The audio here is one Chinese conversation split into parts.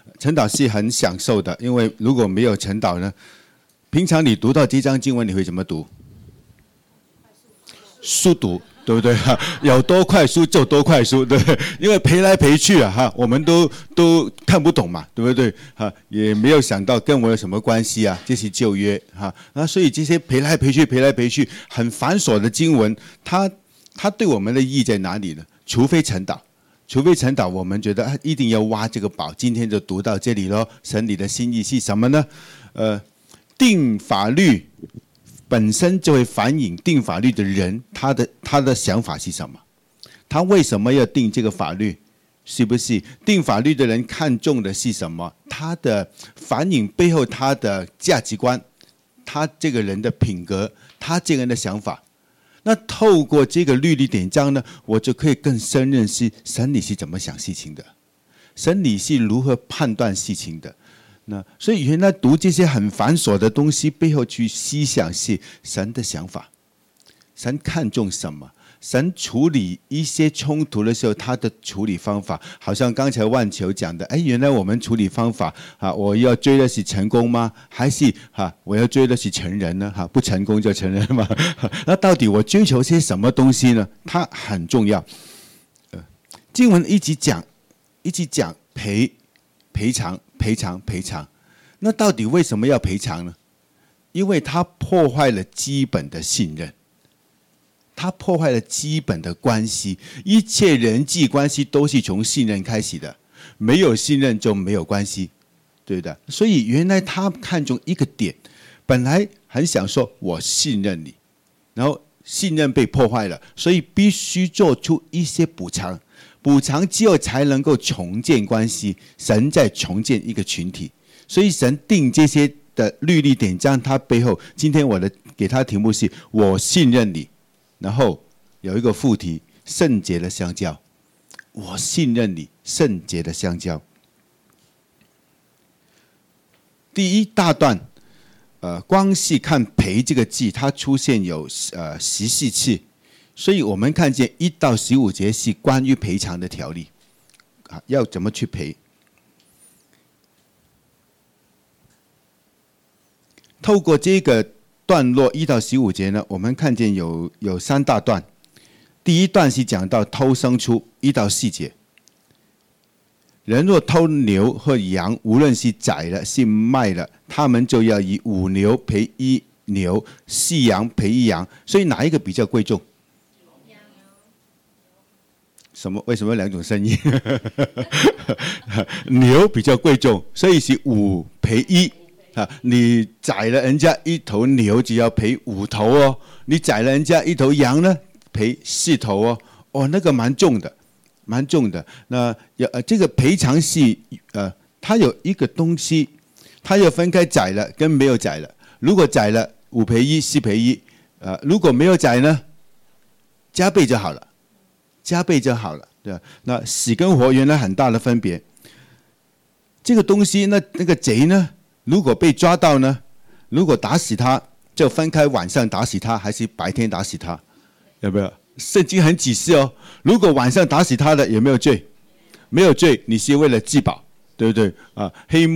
晨祷是很享受的，因为如果没有晨祷呢，平常你读到这章经文，你会怎么读？速读，对不对？有多快速就多快速，对不对？因为陪来陪去啊，我们都看不懂嘛，对不对？也没有想到跟我有什么关系啊，这是旧约那所以这些陪来陪去很繁琐的经文，它对我们的意义在哪里呢？除非晨祷，我们觉得一定要挖这个宝。今天就读到这里咯。神你的心意是什么呢？定法律本身就会反映定法律的人他的想法是什么？他为什么要定这个法律？是不是定法律的人看重的是什么？他的反映背后他的价值观，他这个人的品格，他这个人的想法。那透过这个律例典章呢，我就可以更深认识神你是怎么想事情的，神你是如何判断事情的。那所以原来读这些很繁琐的东西背后去思想是神的想法，神看重什么，神处理一些冲突的时候他的处理方法，好像刚才万球讲的，原来我们处理方法我要追的是成功吗？还是我要追的是成人呢？不成功就成人嘛。那到底我追求些什么东西呢？它很重要。经文一直讲赔偿，那到底为什么要赔偿呢？因为它破坏了基本的信任，它破坏了基本的关系，一切人际关系都是从信任开始的，没有信任就没有关系，对的。所以原来他看重一个点，本来很想说我信任你，然后信任被破坏了，所以必须做出一些补偿之后才能够重建关系，神在重建一个群体。所以神定这些的律例典章，它背后今天我的给他的题目是我信任你，然后有一个副题圣洁的相交，我信任你，圣洁的相交。第一大段光是看赔这个字，它出现有14次，所以我们看见1到15节是关于赔偿的条例要怎么去赔。透过这个段落1到15节呢，我们看见有3大段。第一段是讲到偷牲畜1到4节，人若偷牛或羊，无论是宰了是卖了，他们就要以5牛赔1牛，4羊赔1羊。所以哪一个比较贵重？为什么2种声音？牛比较贵重，所以是5赔1。你宰了人家1头牛就要赔5头哦，你宰了人家1头羊呢，赔4头哦，那个蛮重的。那这个赔偿是它有一个东西，它要分开宰了跟没有宰了。如果宰了5赔1 4赔1，如果没有宰呢，加倍就好了，对吧？那死跟活原来很大的分别。这个东西那个贼呢？如果被抓到呢？如果打死他，就分开晚上打死他还是白天打死他，有没有？圣经很启示哦。如果晚上打死他的有没有罪？没有罪，你是为了自保，对不对？黑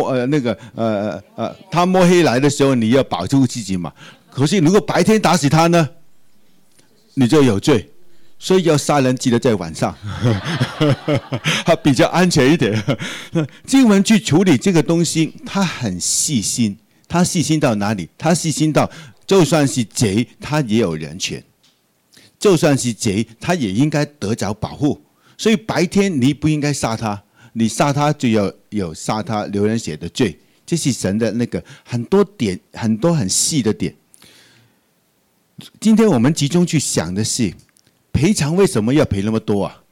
他摸黑来的时候，你要保护自己嘛。可是如果白天打死他呢，你就有罪。所以要杀人记得在晚上比较安全一点。经文去处理这个东西，他很细心。他细心到哪里？他细心到就算是贼他也有人权，就算是贼他也应该得着保护。所以白天你不应该杀他，你杀他就要有杀他流人血的罪。这是神的那个很多点，很多很细的点。今天我们集中去想的是赔偿为什么要赔那么多啊？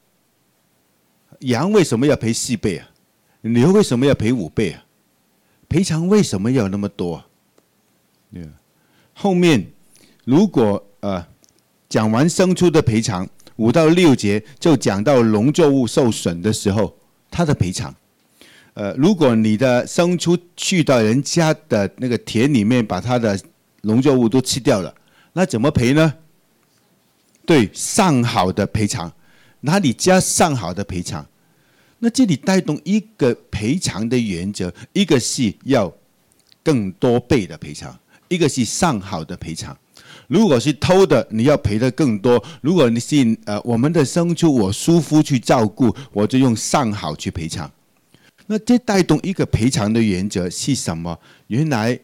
羊为什么要赔4倍啊？牛为什么要赔5倍啊？赔偿为什么要那么多啊？后面如果讲完牲畜的赔偿，5到6节就讲到农作物受损的时候，它的赔偿。如果你的牲畜去到人家的那个田里面，把他的农作物都吃掉了，那怎么赔呢？对，上好的赔偿。哪里加上好的赔偿？ 那这里带动一个赔偿的原则，一个是要更多倍的赔偿，一个是上好的赔偿。如果是偷的，你要赔的更多；如果你是我们的牲畜我疏忽去照顾，我就用上好去赔偿。那这带动一个赔偿的原则是什么？原来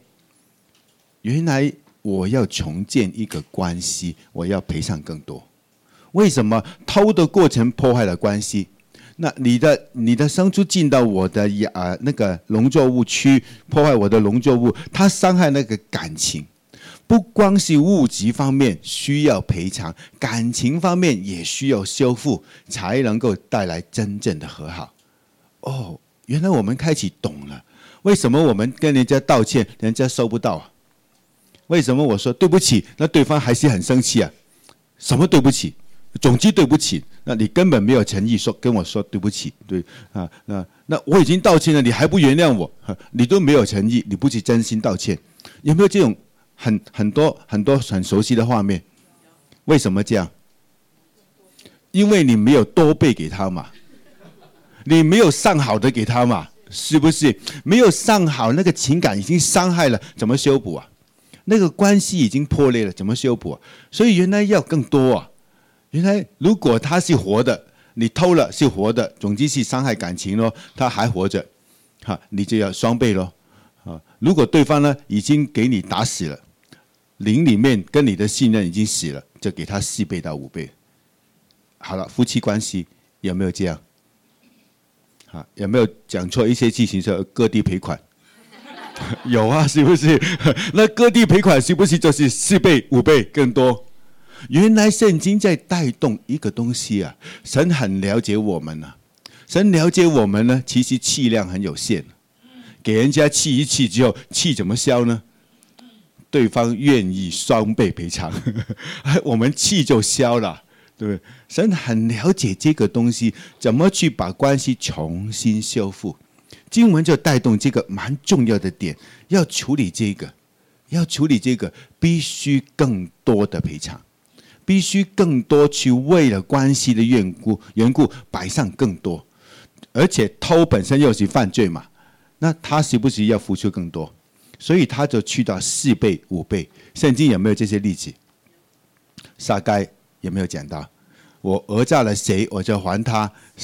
我要重建一个关系，我要赔偿更多。为什么？偷的过程破坏了关系。那你的牲畜进到我的那个农作物区，破坏我的农作物，它伤害那个感情。不光是物质方面需要赔偿，感情方面也需要修复，才能够带来真正的和好。哦，原来我们开始懂了，为什么我们跟人家道歉，人家收不到啊？为什么我说对不起，那对方还是很生气啊？什么对不起？总之对不起，那你根本没有诚意跟我说对不起，对啊？那我已经道歉了，你还不原谅我，你都没有诚意，你不是真心道歉。有没有这种很多很熟悉的画面？为什么这样？因为你没有多倍给他嘛，你没有上好的给他嘛，是不是？没有上好，那个情感已经伤害了，怎么修补啊？那个关系已经破裂了，怎么修补啊？所以原来要更多啊！原来如果他是活的，你偷了是活的，总之是伤害感情咯，他还活着，你就要双倍咯。如果对方呢已经给你打死了，灵里面跟你的信任已经死了，就给他4倍到5倍。好了，夫妻关系有没有这样？有没有讲错一些事情说各地赔款？有啊，是不是？那各地赔款是不是就是4倍、5倍更多？原来圣经在带动一个东西啊，神很了解我们啊，神了解我们呢，其实气量很有限，给人家气一气之后，气怎么消呢？对方愿意双倍赔偿，我们气就消了，对不对？神很了解这个东西，怎么去把关系重新修复。经文就带动这个蛮重要的点，要处理这个，必须更多的赔偿。必须更多去为了关系的缘故摆上更多，而且偷本身又是犯罪嘛，那他是不是要付出更多？所以他就去到4倍、5倍。圣经有没有这些例子？撒该有没有讲到？我讹诈了谁，我就还他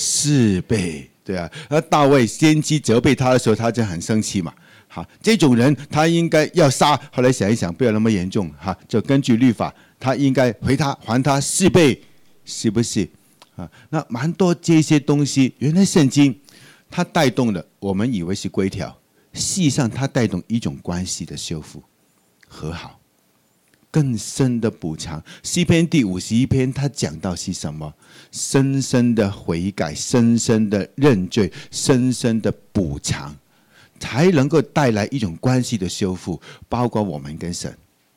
4倍，对啊。那大卫先知责备他的时候，他就很生气嘛。这种人他应该要杀。后来想一想，不要那么严重，就根据律法。他应该还他4倍，是不是？那蛮多这些东西，原来圣经它带动了，我们以为是规条，实际上它带动一种关系的修复、和好、更深的补偿。诗篇第51篇，它讲到是什么？深深的悔改，深深的认罪，深深的补偿，才能够带来一种关系的修复，包括我们跟神。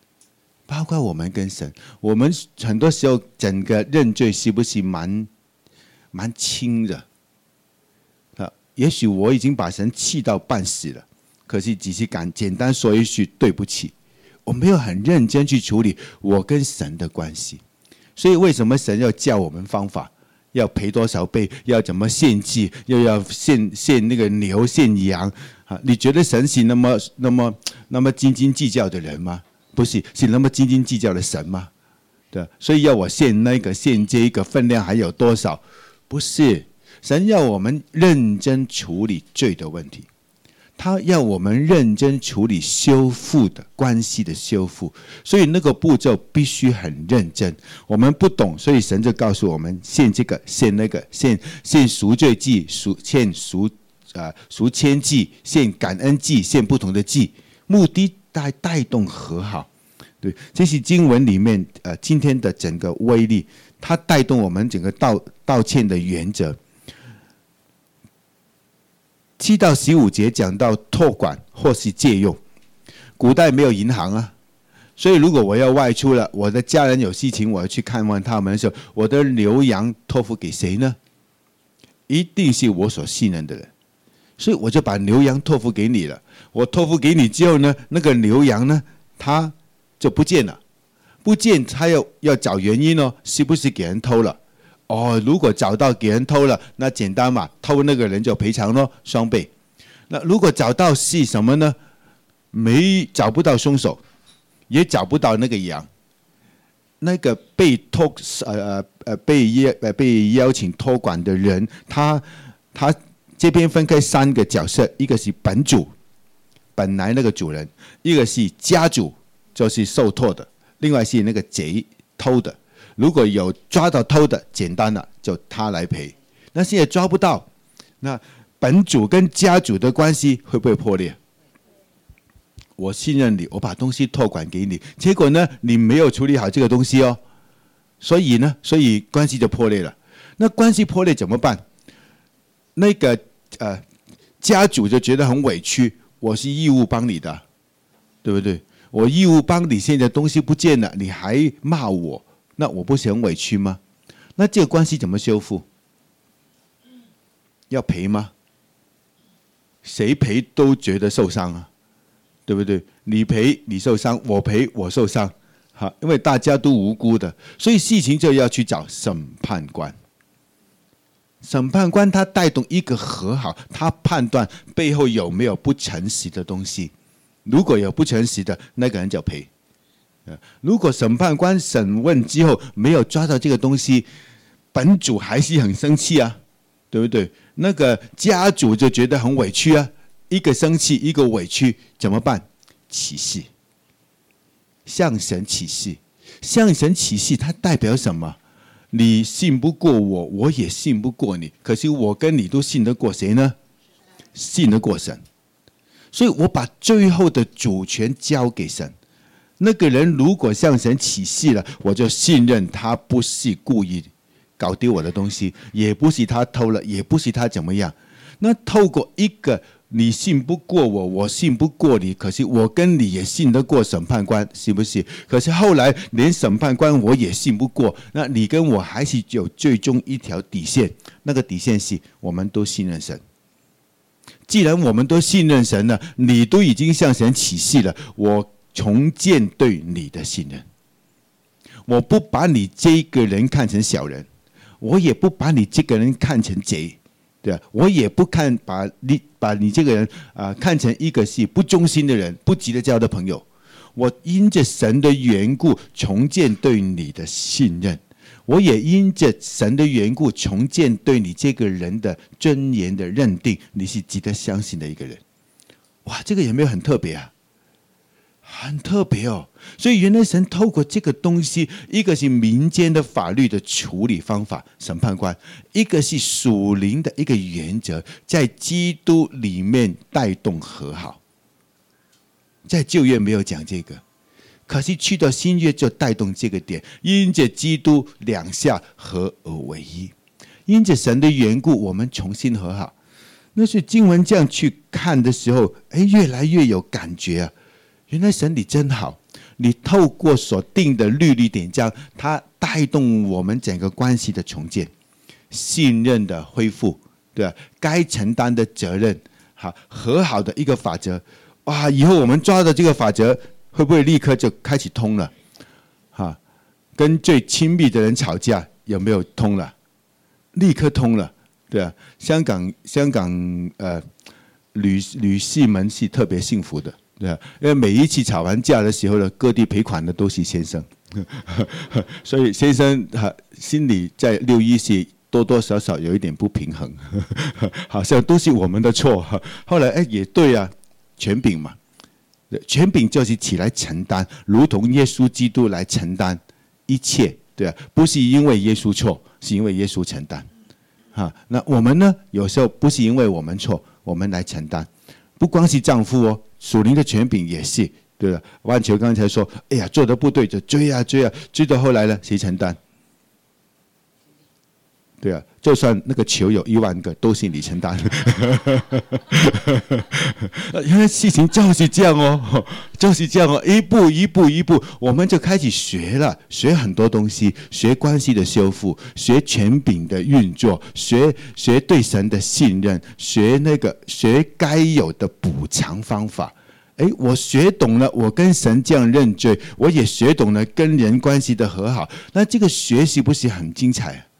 我们很多时候整个认罪是不是蛮轻的？也许我已经把神气到半死了，可是只是简单说一句对不起，我没有很认真去处理我跟神的关系。所以为什么神要教我们方法？要赔多少倍？要怎么献祭？又要献那个牛献羊？你觉得神是那么斤斤计较的人吗？不是，是那么斤斤计较的神吗？对，所以要我献那个献这个分量还有多少？不是，神要我们认真处理罪的问题，他要我们认真处理修复的关系的修复，所以那个步骤必须很认真。我们不懂，所以神就告诉我们献这个献那个，献赎罪祭，献赎愆祭，献感恩祭，献不同的祭，目的带动和好。对，这是经文里面今天的整个威力，它带动我们整个道歉的原则。7到15节讲到托管或是借用。古代没有银行啊，所以如果我要外出了，我的家人有事情，我要去看望他们的时候，我的牛羊托付给谁呢？一定是我所信任的人，所以我就把牛羊托付给你了。我托付给你之后呢，那个牛羊呢，它就不见了，不见他要找原因哦，是不是给人偷了？ 如果找到给人偷了，那简单嘛，偷那个人就赔偿咯，双倍。那如果找到是什么呢？找不到凶手，也找不到那个羊，那个被邀请托管的人，他这边分开3个角色，一个是本主，本来那个主人；一个是家主，就是受托的；另外是那个贼偷的。如果有抓到偷的，简单了，就他来赔。那现在抓不到，那本主跟家主的关系会不会破裂？我信任你，我把东西托管给你，结果呢，你没有处理好这个东西哦，所以关系就破裂了。那关系破裂怎么办？那个家主就觉得很委屈，我是义务帮你的，对不对？我义务帮你，现在东西不见了，你还骂我，那我不是很委屈吗？那这个关系怎么修复？要赔吗？谁赔都觉得受伤啊，对不对？你赔你受伤，我赔我受伤，好，因为大家都无辜的，所以事情就要去找审判官。审判官他带动一个和好，他判断背后有没有不诚实的东西，如果有不诚实的，那个人就赔。如果审判官审问之后没有抓到这个东西，本主还是很生气啊，对不对？那个家主就觉得很委屈啊，一个生气，一个委屈，怎么办？起誓，向神起誓。向神起誓，它代表什么？你信不过我，我也信不过你。可是我跟你都信得过谁呢？信得过神。所以我把最后的主权交给神。那个人如果向神起誓了，我就信任他不是故意搞丢我的东西，也不是他偷了，也不是他怎么样。那透过一个你信不过我，我信不过你，可是我跟你也信得过审判官，是不是？可是后来连审判官我也信不过，那你跟我还是有最终一条底线，那个底线是我们都信任神。既然我们都信任神了，你都已经向神起誓了，我重建对你的信任。我不把你这个人看成小人，我也不把你这个人看成贼，对吧？我也不把你这个人看成一个是不忠心的人，不值得交的朋友。我因着神的缘故重建对你的信任，我也因着神的缘故重建对你这个人的尊严的认定，你是值得相信的一个人。哇，这个有没有很特别啊？很特别哦。所以原来神透过这个东西，一个是民间的法律的处理方法，审判官；一个是属灵的一个原则，在基督里面带动和好。在旧约没有讲这个，可是去到新约就带动这个点，因着基督两下合而为一，因着神的缘故，我们重新和好。那是经文这样去看的时候，越来越有感觉啊！原来神你真好，你透过所定的律例典章，它带动我们整个关系的重建，信任的恢复，对吧？该承担的责任，好和好的一个法则。哇！以后我们抓到这个法则，会不会立刻就开始通了？跟最亲密的人吵架有没有通了？立刻通了，对啊。香港女士们是特别幸福的。对啊，因为每一次吵完架的时候呢，各地赔款的都是先生，所以先生心里在6·1是多多少少有一点不平衡，好像都是我们的错。后来也对啊，权柄嘛，权柄就是起来承担，如同耶稣基督来承担一切，对啊，不是因为耶稣错，是因为耶稣承担。那我们呢，有时候不是因为我们错，我们来承担，不光是丈夫哦。属灵的权柄也是，对吧？万球刚才说，哎呀，做得不对就追啊追啊，追到后来呢，谁承担？对啊，就算那个球有1万个，都是你承担。原来事情就是这样哦，就是这样哦，一步，我们就开始学了，学很多东西，学关系的修复，学权柄的运作，学对神的信任，学该有的补偿方法。我学懂了，我跟神这样认罪，我也学懂了跟人关系的和好。那这个学习不是很精彩？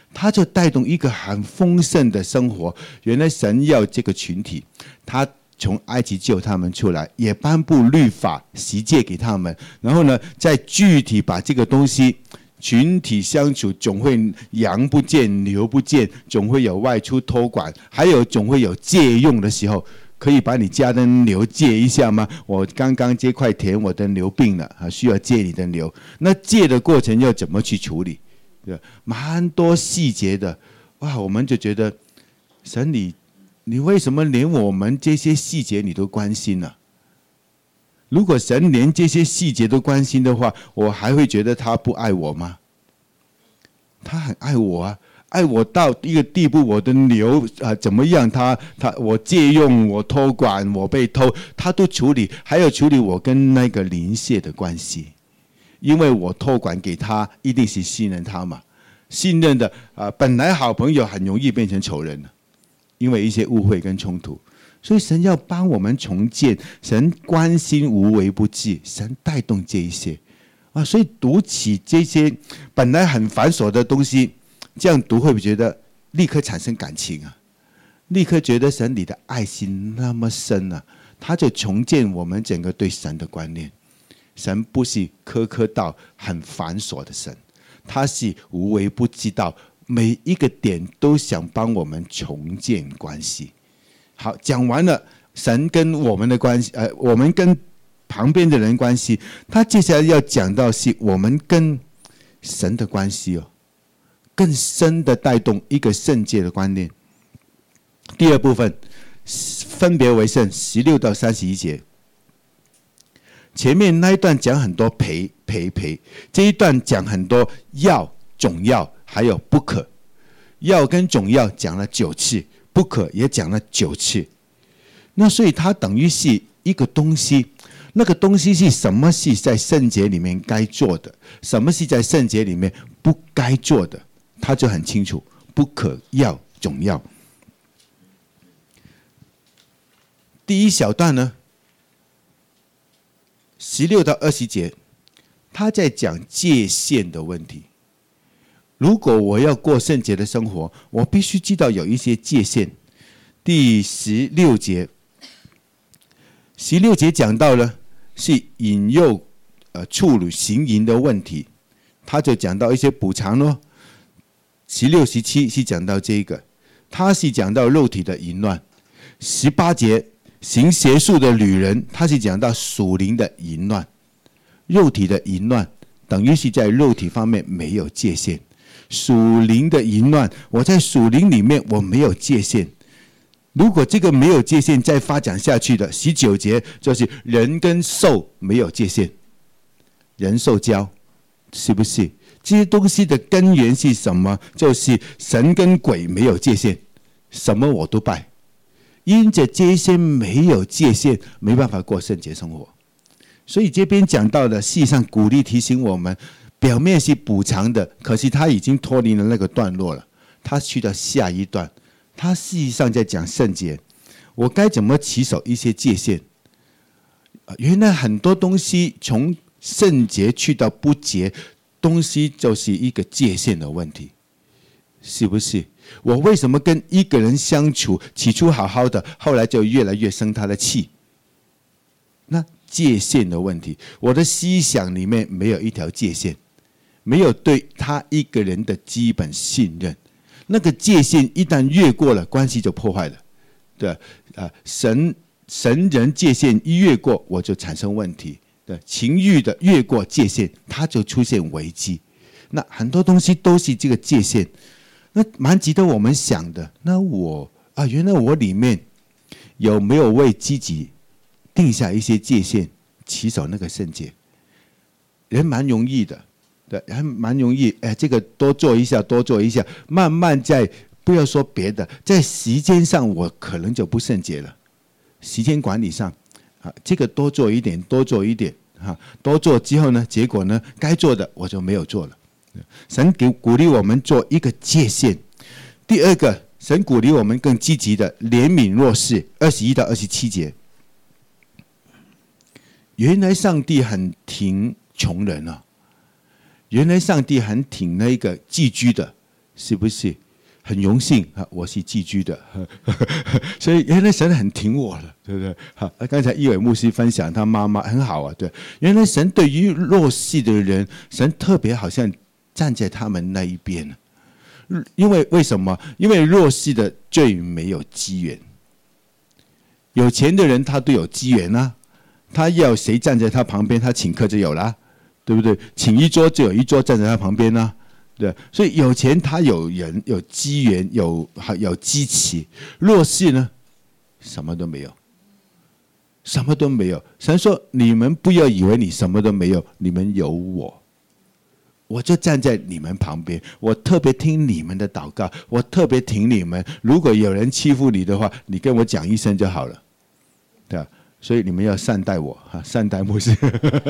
他就带动一个很丰盛的生活。原来神要这个群体，他从埃及救他们出来，也颁布律法习诫给他们，然后呢，再具体把这个东西群体相处，总会羊不见牛不见，总会有外出托管，还有总会有借用的时候。可以把你家的牛借一下吗？我刚刚这块田我的牛病了，需要借你的牛。那借的过程要怎么去处理？对，蛮多细节的。哇，我们就觉得神你为什么连我们这些细节你都关心呢？如果神连这些细节都关心的话，我还会觉得他不爱我吗？他很爱我啊。爱我到一个地步，我的牛怎么样？我借用，我托管，我被偷，他都处理，还要处理我跟那个邻舍的关系，因为我托管给他，一定是信任他嘛。信任的本来好朋友很容易变成仇人了，因为一些误会跟冲突。所以神要帮我们重建，神关心无微不至，神带动这一些所以读起这些本来很繁琐的东西。这样读会不会觉得立刻产生感情啊？立刻觉得神你的爱心那么深啊，他就重建我们整个对神的观念。神不是苛刻到很繁琐的神，他是无微不至到每一个点都想帮我们重建关系。好，讲完了神跟我们的关系，我们跟旁边的人关系，他接下来要讲到是我们跟神的关系更深的带动一个圣洁的观念。第二部分分别为圣16到31节。前面那一段讲很多赔，这一段讲很多要、总要还有不可。要跟总要讲了9次，不可也讲了9次。那所以它等于是一个东西，那个东西是什么是在圣洁里面该做的，什么是在圣洁里面不该做的，他就很清楚，不可要总要。第一小段呢，16到20节，他在讲界限的问题。如果我要过圣洁的生活，我必须知道有一些界限。第16节，16节讲到了是引诱处女行淫的问题，他就讲到一些补偿咯。16、17是讲到这个，他是讲到肉体的淫乱。18节行邪术的女人，他是讲到属灵的淫乱。肉体的淫乱等于是在肉体方面没有界限，属灵的淫乱，我在属灵里面我没有界限。如果这个没有界限再发展下去的，19节就是人跟兽没有界限，人兽交，是不是？这些东西的根源是什么？就是神跟鬼没有界限，什么我都拜。因着这些没有界限，没办法过圣洁生活。所以这边讲到的，事实上鼓励提醒我们，表面是补偿的，可是他已经脱离了那个段落了，他去到下一段，他事实上在讲圣洁，我该怎么起守一些界限。原来很多东西从圣洁去到不洁，东西就是一个界限的问题，是不是？我为什么跟一个人相处，起初好好的，后来就越来越生他的气？那界限的问题，我的思想里面没有一条界限，没有对他一个人的基本信任。那个界限一旦越过了，关系就破坏了。对，神人界限一越过，我就产生问题。对，情欲的越过界限，它就出现危机。那很多东西都是这个界限，那蛮值得我们想的。那原来我里面有没有为自己定下一些界限，起守那个圣洁？人蛮容易的，对，还蛮容易。这个多做一下，多做一下，慢慢在不要说别的，在时间上我可能就不圣洁了。时间管理上，这个多做一点，多做一点，多做之后呢，结果呢，该做的我就没有做了。神鼓励我们做一个界限。第二个，神鼓励我们更积极的怜悯弱势。21到27节，原来上帝很挺穷人啊，原来上帝很挺那个寄居的， 是不是？很荣幸啊，我是寄居的，所以原来神很挺我了，对不对？好，刚才一伟牧师分享他妈妈很好啊，对，原来神对于弱势的人，神特别好像站在他们那一边。因为为什么？因为弱势的最没有资源，有钱的人他都有资源啊，他要谁站在他旁边，他请客就有啦，对不对？请一桌就有一桌站在他旁边啊。对，所以有钱他有人有资源有机器，弱势呢什么都没有，什么都没有。神说你们不要以为你什么都没有，你们有我就站在你们旁边，我特别听你们的祷告，我特别挺你们。如果有人欺负你的话，你跟我讲一声就好了，对吧？所以你们要善待我，善待牧师。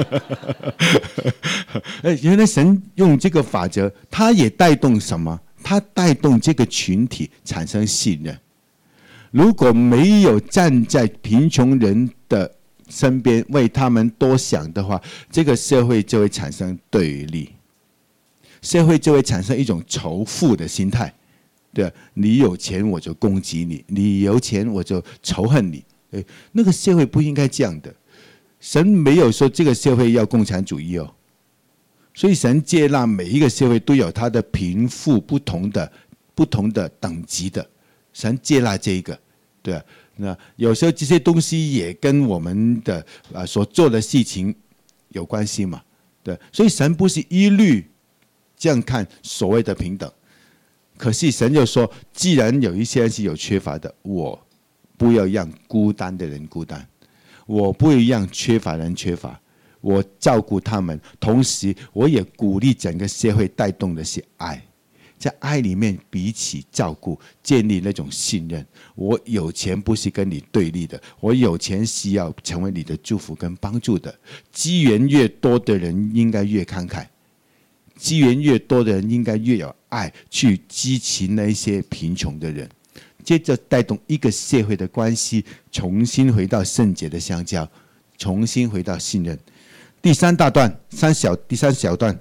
原来神用这个法则，他也带动什么？他带动这个群体产生信任。如果没有站在贫穷人的身边为他们多想的话，这个社会就会产生对立，社会就会产生一种仇富的心态。对，你有钱我就攻击你，你有钱我就仇恨你。那个社会不应该这样的。神没有说这个社会要共产主义哦，所以神接纳每一个社会都有它的贫富不同的等级的，神接纳这一个，对啊。那有时候这些东西也跟我们的所做的事情有关系嘛，对。所以神不是一律这样看所谓的平等，可是神就说，既然有一些人是有缺乏的，我不要让孤单的人孤单，我不会让缺乏人缺乏，我照顾他们，同时我也鼓励整个社会带动的是爱，在爱里面彼此照顾，建立那种信任。我有钱不是跟你对立的，我有钱是要成为你的祝福跟帮助的。资源越多的人应该越慷慨，资源越多的人应该越有爱，去支持那些贫穷的人。接着带动一个社会的关系重新回到圣洁的相交，重新回到信任。第三小段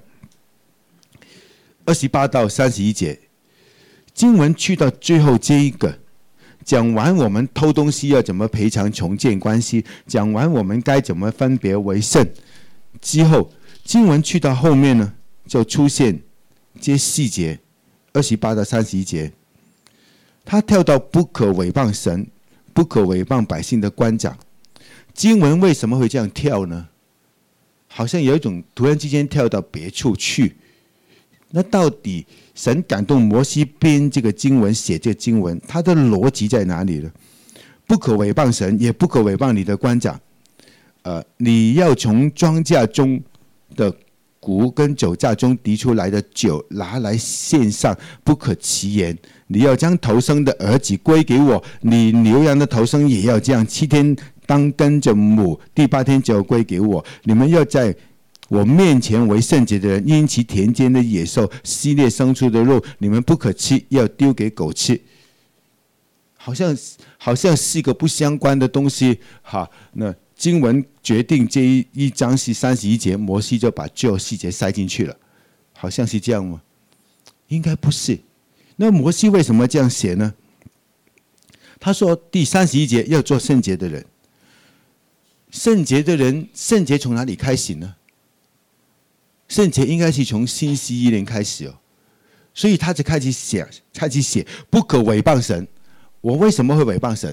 28到31节，经文去到最后这一个，讲完我们偷东西要怎么赔偿重建关系，讲完我们该怎么分别为圣之后，经文去到后面呢，就出现这些细节，28到31节。他跳到不可诽谤神、不可诽谤百姓的官长。经文为什么会这样跳呢？好像有一种突然之间跳到别处去。那到底神感动摩西编这个经文、写这个经文，他的逻辑在哪里呢？不可诽谤神，也不可诽谤你的官长。你要从庄稼中的谷跟酒榨中滴出来的酒拿来献上，不可其言。你要将头生的儿子归给我，你牛羊的头生也要这样，7天当跟着母，第8天就要归给我。你们要在我面前为圣洁的人，因其田间的野兽、撕裂牲畜的肉，你们不可吃，要丢给狗吃。好像是一个不相关的东西。好，那经文决定这一章是31节，摩西就把最后细节塞进去了，好像是这样吗？应该不是。那摩西为什么这样写呢？他说第31节要做圣洁的人。圣洁的人，圣洁从哪里开始呢？圣洁应该是从新西1年开始哦，所以他就开始写不可诽谤神。我为什么会诽谤神？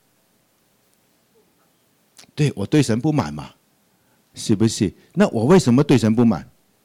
对，我对神不满嘛，是不是？那我为什么对神不满？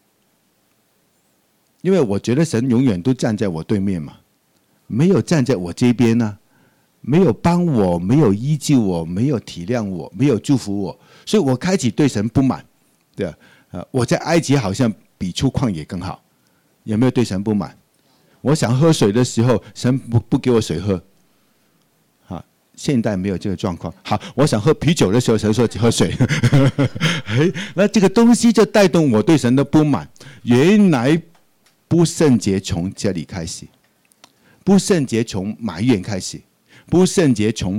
因为我觉得神永远都站在我对面嘛，没有站在我这边啊，没有帮我，没有依救我，没有体谅我，没有祝福我，所以我开始对神不满。对啊，我在埃及好像比出旷野更好，有没有对神不满？我想喝水的时候，神不给我水喝。现代没有这个状况。好，我想喝啤酒的时候，神说喝水。那这个东西就带动我对神的不满。原来不圣洁从这里开始，不圣洁从埋怨开始，不圣洁从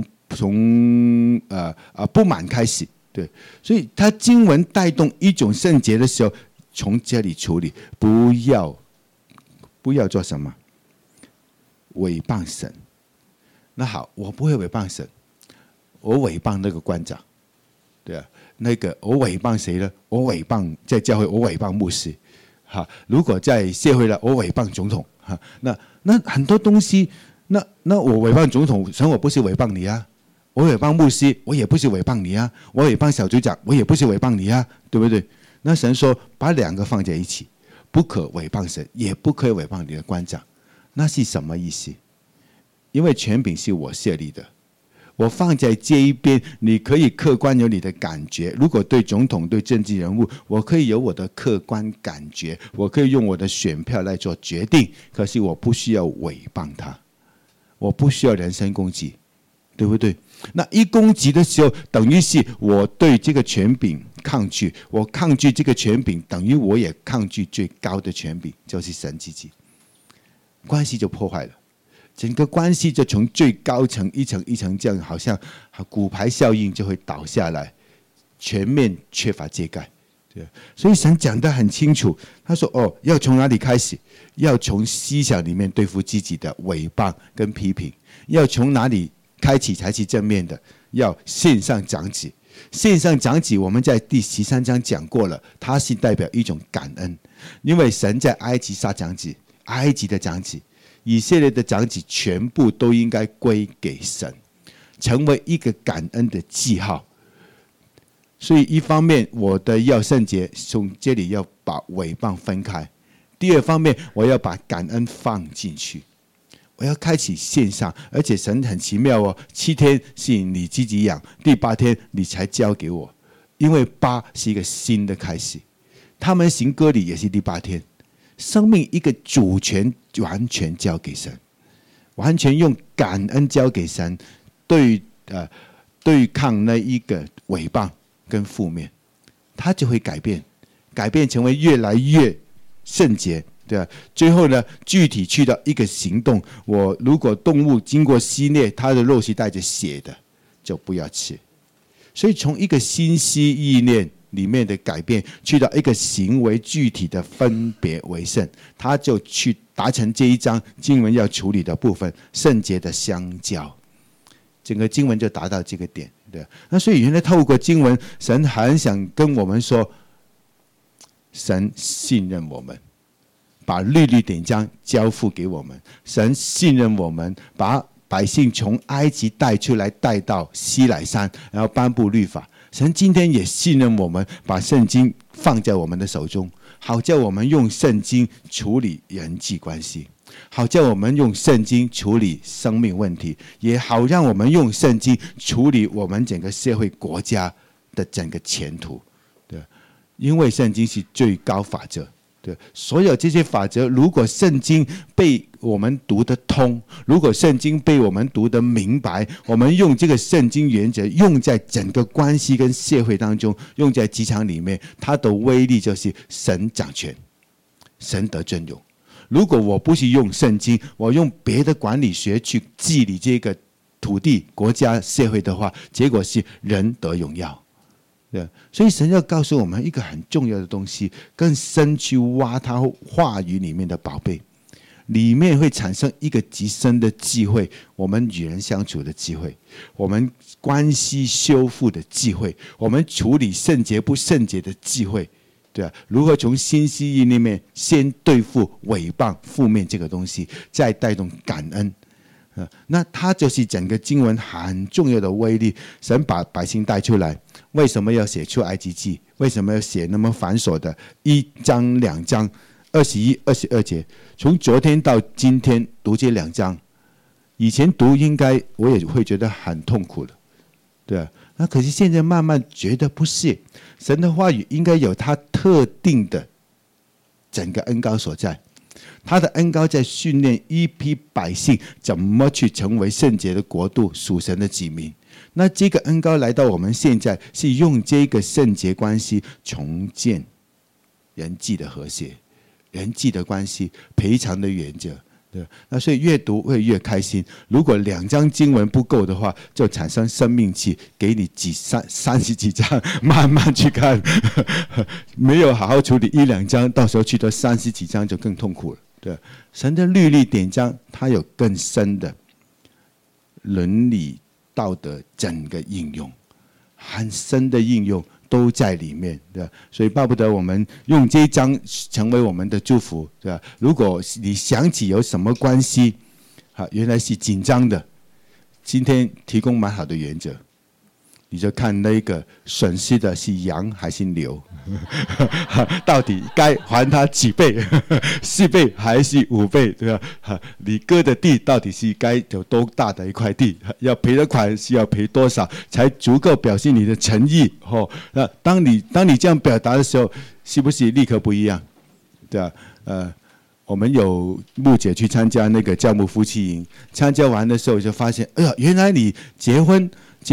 不满开始。对，所以他经文带动一种圣洁的时候，从这里处理，不要做什么？ 诽谤神。那好，我不会诽谤神，我诽谤那个官长，对啊，我诽谤谁呢？我诽谤在教会，我诽谤牧师，如果在社会了，我诽谤总统，那很多东西，那我诽谤总统，神我不是诽谤你啊，我诽谤牧师，我也不是诽谤你啊，我诽谤小组长，我也不是诽谤你啊，对不对？那神说把两个放在一起，不可诽谤神，也不可以诽谤你的官长，那是什么意思？因为权柄是我设立的，我放在这一边，你可以客观有你的感觉。如果对总统、对政治人物，我可以有我的客观感觉，我可以用我的选票来做决定。可是我不需要诽谤他，我不需要人身攻击，对不对？那一攻击的时候，等于是我对这个权柄抗拒，我抗拒这个权柄，等于我也抗拒最高的权柄，就是神自己，关系就破坏了。整个关系就从最高层一层一层这样，好像骨牌效应就会倒下来，全面缺乏遮盖。对，所以神讲得很清楚，他说：“要从哪里开始？要从思想里面对付自己的诽谤跟批评。要从哪里开启才是正面的？要献上长子。献上长子，我们在第13章讲过了，它是代表一种感恩，因为神在埃及杀长子，埃及的长子。”以色列的长子全部都应该归给神，成为一个感恩的记号。所以一方面我的要圣洁，从这里要把诽谤分开；第二方面我要把感恩放进去，我要开启线上。而且神很奇妙哦，7天是你自己养，第8天你才交给我，因为8是一个新的开始。他们行割礼也是第8天。生命一个主权完全交给神，完全用感恩交给神，对抗那一个诽谤跟负面，它就会改变成为越来越圣洁，对吧？最后呢，具体去到一个行动，我如果动物经过撕裂，它的肉是带着血的，就不要吃。所以从一个心思意念里面的改变，去到一个行为具体的分别为圣，他就去达成这一章经文要处理的部分，圣洁的相交。整个经文就达到这个点，对。那所以原来透过经文，神很想跟我们说，神信任我们，把律例典章交付给我们，神信任我们，把百姓从埃及带出来，带到西乃山，然后颁布律法。神今天也信任我们，把圣经放在我们的手中，好叫我们用圣经处理人际关系，好叫我们用圣经处理生命问题，也好让我们用圣经处理我们整个社会国家的整个前途。对，因为圣经是最高法则。对，所有这些法则，如果圣经被我们读得通，如果圣经被我们读得明白，我们用这个圣经原则用在整个关系跟社会当中，用在职场里面，它的威力就是神掌权，神得尊荣。如果我不是用圣经，我用别的管理学去治理这个土地、国家、社会的话，结果是人得荣耀。对，所以神要告诉我们一个很重要的东西，更深去挖他话语里面的宝贝，里面会产生一个极深的智慧，我们与人相处的智慧，我们关系修复的智慧，我们处理圣洁不圣洁的智慧，对啊，如何从心思意里面先对付诽谤负面这个东西，再带动感恩。那它就是整个经文很重要的威力。神把百姓带出来，为什么要写出埃及记？为什么要写那么繁琐的1章2章21、22节？从昨天到今天读这2章，以前读应该我也会觉得很痛苦的，对啊。那可是现在慢慢觉得不是，神的话语应该有它特定的整个恩膏所在。他的恩膏在训练一批百姓怎么去成为圣洁的国度、属神的子民。那这个恩膏来到我们现在，是用这个圣洁关系重建人际的和谐、人际的关系、赔偿的原则。对，那所以越读会越开心。如果2章经文不够的话，就产生生命期，给你30几章慢慢去看。没有好好处理1、2章，到时候去到30几章就更痛苦了。 对，神的律例典章，它有更深的伦理道德整个应用，很深的应用都在里面，对吧？所以巴不得我们用这一章成为我们的祝福，对吧？如果你想起有什么关系，原来是紧张的，今天提供蛮好的原则，你就看那个损失的是羊还是牛，到底该还他几倍，4倍还是5倍，对吧？你割的地到底是该有多大的一块地，要赔的款是要赔多少，才足够表现你的诚意？那当你这样表达的时候，是不是立刻不一样？对吧？我们有牧姐去参加那个教牧夫妻营，参加完的时候就发现，哎呀，原来你结婚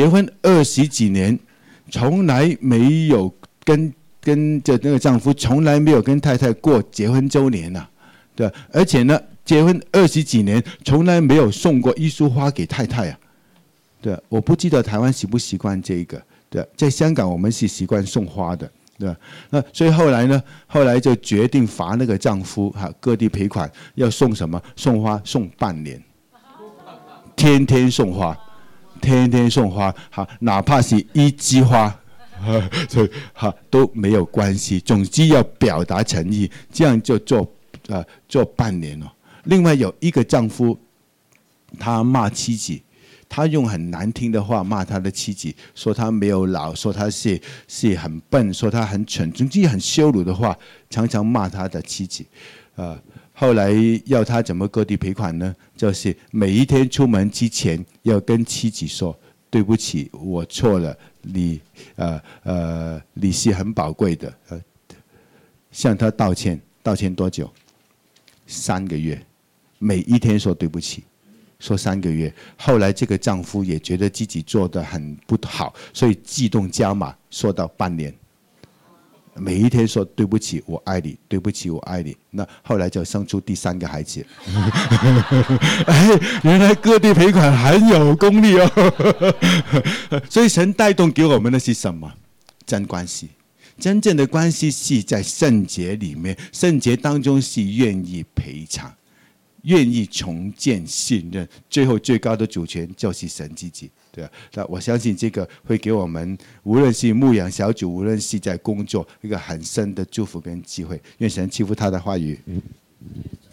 20几年，从来没有跟着那个丈夫，从来没有跟太太过结婚周年呐，对吧？而且呢，结婚20几年，从来没有送过一束花给太太啊，对吧？我不记得台湾习不习惯这个，对吧？在香港我们是习惯送花的。对吧？那所以后来呢？后来就决定罚那个丈夫各地赔款，要送什么？送花送半年，天天送花，天天送花，哪怕是1枝花，所以都没有关系。总之要表达诚意，这样就做半年了。另外有一个丈夫，他骂妻子。他用很难听的话骂他的妻子，说他没有老，说他是很笨，说他很蠢，总之很羞辱的话，常常骂他的妻子。后来要他怎么割地赔款呢？就是每一天出门之前要跟妻子说对不起，我错了，你是很宝贵的，向他道歉。道歉多久？3个月，每一天说对不起。说3个月，后来这个丈夫也觉得自己做得很不好，所以自动加码，说到半年，每一天说对不起，我爱你，对不起，我爱你。那后来就生出第3个孩子。原来割地赔款很有功力哦。所以神带动给我们的是什么？真关系。真正的关系是在圣洁里面，圣洁当中是愿意赔偿。愿意重建信任，最后最高的主权就是神自己，对吧？那我相信这个会给我们，无论是牧养小组，无论是在工作，一个很深的祝福跟机会。愿神赐福他的话语。